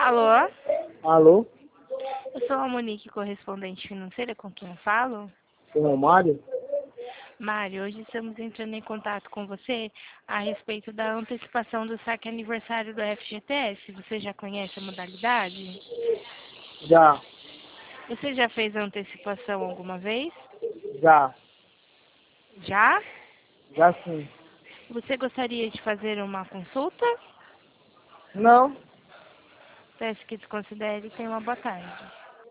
Alô? Alô? Eu sou a Monique, correspondente financeira, com quem eu falo. O Romário? Mário, hoje estamos entrando em contato com você a respeito da antecipação do saque aniversário do FGTS. Você já conhece a modalidade? Já, Você já fez a antecipação alguma vez? já, Já? já sim. Você gostaria de fazer uma consulta? Peço Peço que desconsidere e tenha uma boa tarde.